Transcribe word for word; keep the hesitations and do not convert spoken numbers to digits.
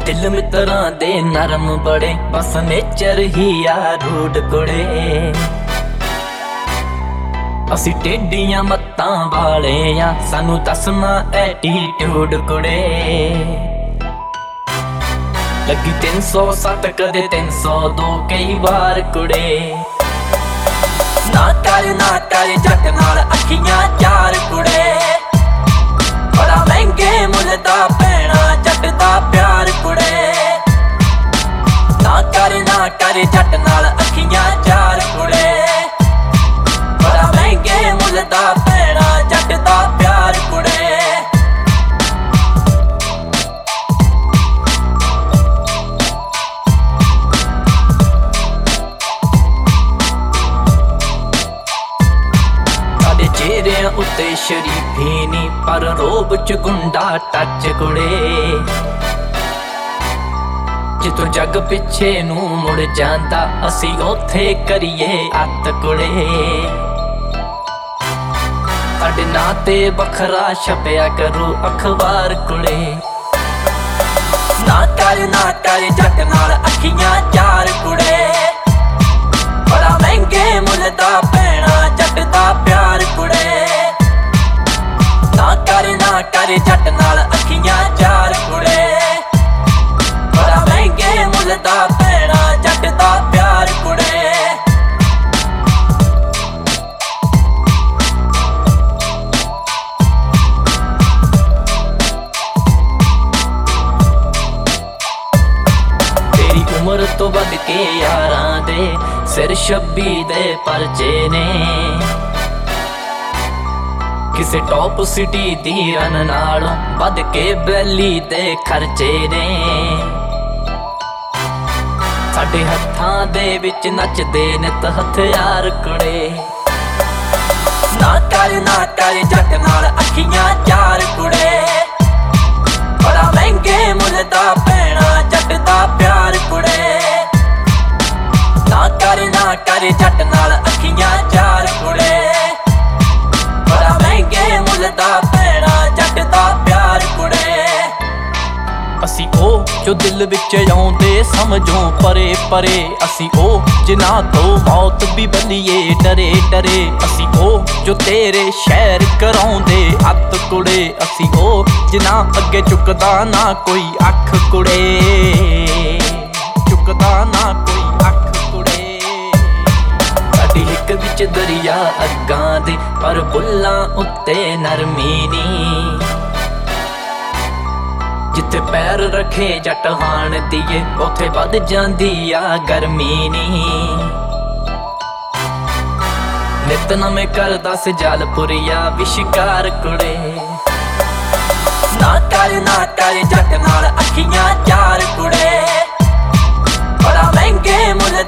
दिल मित्रां दे नरम बड़े बस नेचर ही आ रूड कुड़े। असी टेढ़ियां मत्तां वाले आ सानू दसना एटीट्यूड कुड़े। लगी तीन सौ सत्त कदे तीन सौ दो कई बार कुड़े। ना कर ना कर जट नाल अखियां चार कुड़े। बड़ा महंगे मुल दा पैना जट दा प्यार कुड़े। ना कर ना कर जट नाल अखियां चार कुड़े। बड़ा महंगे मुल दा पैना जट दा प्यार कुड़े। चेहरिया उत्ते शरीफी नी पर रोब च गुंडा टच कुड़े। जितों जग पिछे नू मुड़ जांदा असी ओथे करिए अत कुड़े। साडे नां ते बखरा छपया करो अखबार कुड़े। ना कर ना कर जट नाल अखियां चार कुड़े। बड़ा महंगे मुल दा पैना जट दा प्यार कुड़े। ना कर ना कर जट नाल अखियां चार कुड़े। बड़ा महंगे मुल दा पैना जट दा प्यार कुड़े। तेरी उम्र तो वध के यारां दे सिर छब्बी दे परचे ने। किसे टॉप सिटी दी रन नालों वध के बैली दे खर्चे ने। साडे हत्थां दे विच नचदे नित हथियार कुड़े। ना कर ना कर जट नाल अखियां चार कुड़े। बड़ा महंगे मुल दा पैना जट दा प्यार कुड़े। ना कर ना कर जट नाल अखियां चार कुड़े। बड़ा महंगे मुल दा पैना जट दा प्यार कुड़े। असी ओ जो दिल विच आउंदे समझो परे परे। असी ओ जिन्हां तो मौत भी बलिए डरे डरे। असी ओ जो तेरे शहर कराउंदे अत कुड़े। असी ओ जिन्हां अगे चुकदा ना कोई अख कुड़े। चुकदा ना कोई अख कुड़े। साडी हिक विच दरिया अग्गां दे पर बुल्लां उत्ते नरमी नी। जिथे पैर रखे जट हाण दिए उथे वध जांदी आ गर्मी नी। नित नवें करदा सजालपुरिया विशिकार कुड़े। ना कर ना कर जट नाल अखियां चार कुड़े। बड़ा महंगे मुल